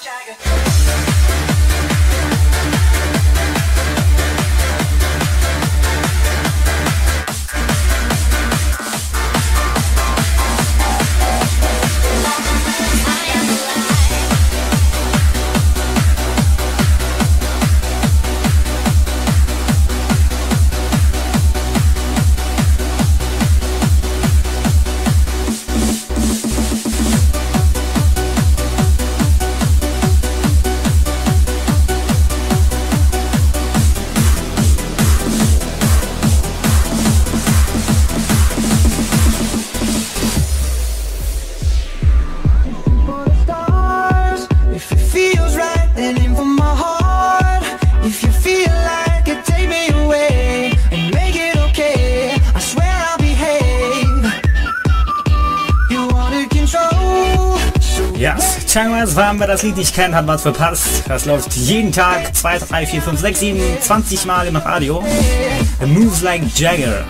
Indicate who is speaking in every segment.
Speaker 1: Changwas war, wer das Lied nicht kennt, hat was verpasst. Das läuft jeden Tag 2, 3, 4, 5, 6, 7, 20 Mal im Radio. Moves like Jagger.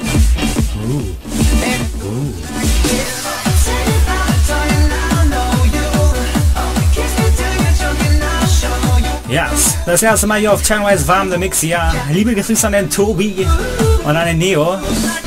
Speaker 1: Yes, das erste Mal hier auf Changwas warm der Mix hier. Liebe Grüße an den Tobi und an den Neo.